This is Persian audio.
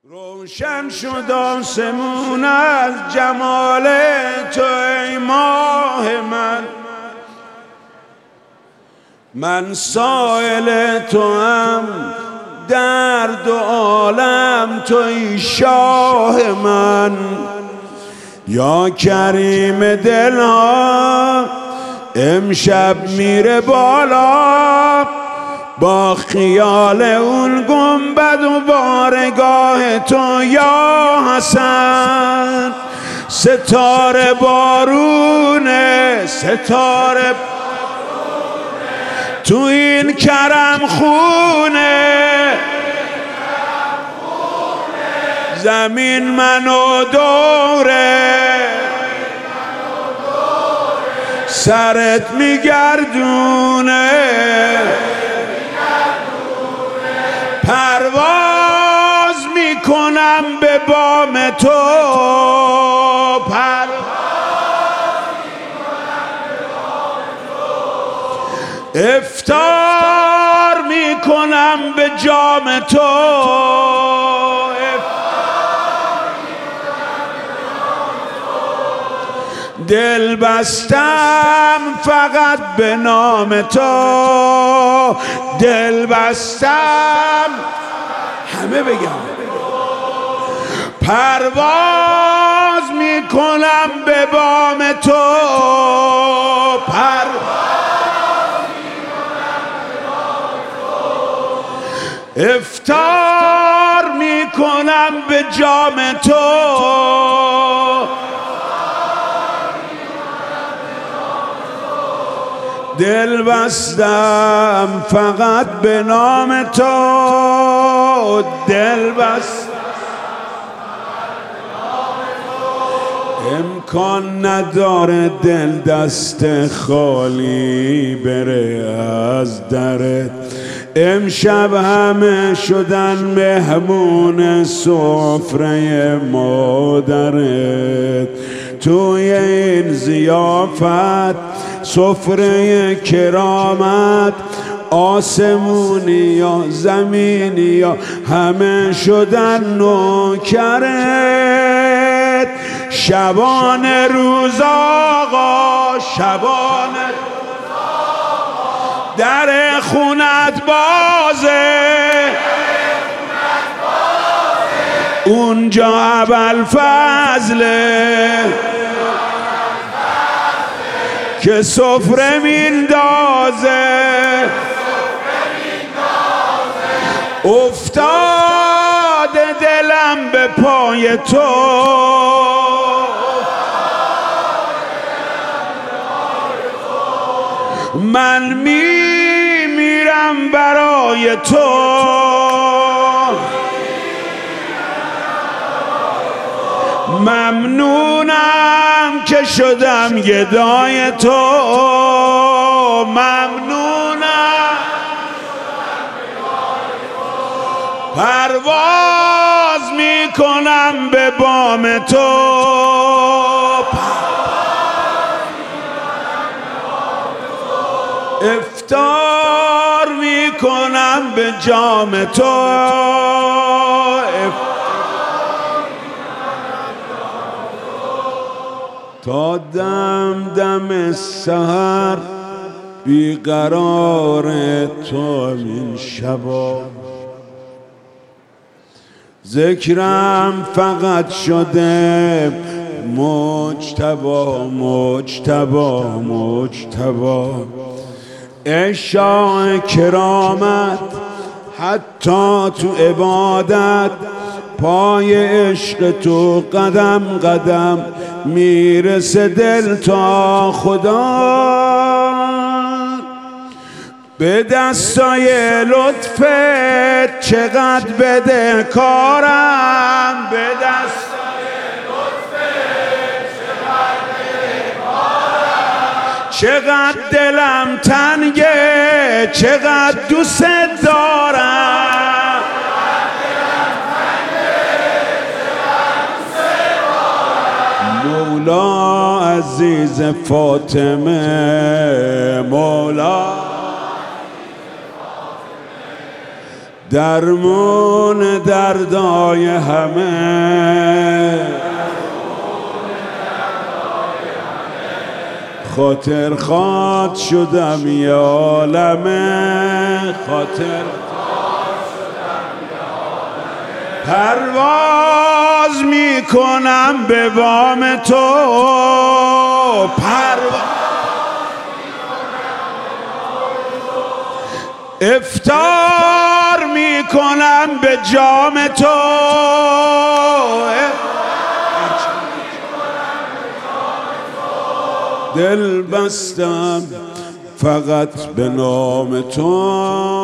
روشن شد آسمون از جمال تو ای ماه من سائل تو هم در دو عالم توی شاه من یا کریم دلها امشب میره بالا با خیال اون گنبد و بارگاه تو یا حسن ستاره بارونه ستاره تو این کرم خونه زمین منو دوره سرت میگردونه پرواز میکنم به بام تو افطار میکنم به جام تو دل بستم فقط به نام تو دل بستم همه بگم پرواز میکنم به بام تو افطار میکنم به جام تو دل بستم فقط به نام تو دل بستم امکان نداره دل دست خالی بره از درت امشب همه شدن مهمون سفره مادرت توی این ضیافت سفره کرامت آسمونی یا زمینی یا همه شدن نوکرت شبان روز آقا شبان در خونت بازه اونجا ابوالفضله که سفره میندازه افتاده دلم به پای تو من میمیرم برای تو ممنونم که شدم گدای تو ممنونم پرواز میکنم به بام تو افطار میکنم به جام تو تا دم سحر بیقرار تو این شبا ذکرم فقط شده مجتبی مجتبی مجتبی اشاع کرامت حتی تو عبادت پای عشق تو قدم قدم میرسه دل تا خدا به دستای لطفت چقدر بده کارم به دستای لطفت چقدر بده کارم چقدر دلم تنگه چقدر دوست دارم مولا عزیز فاطمه مولا درمون دردای همه، خاطر خواد شدم یه عالمه، خاطر پرواز میکنم به بام تو، افطار میکنم به جام تو، دل بستم فقط به نام تو.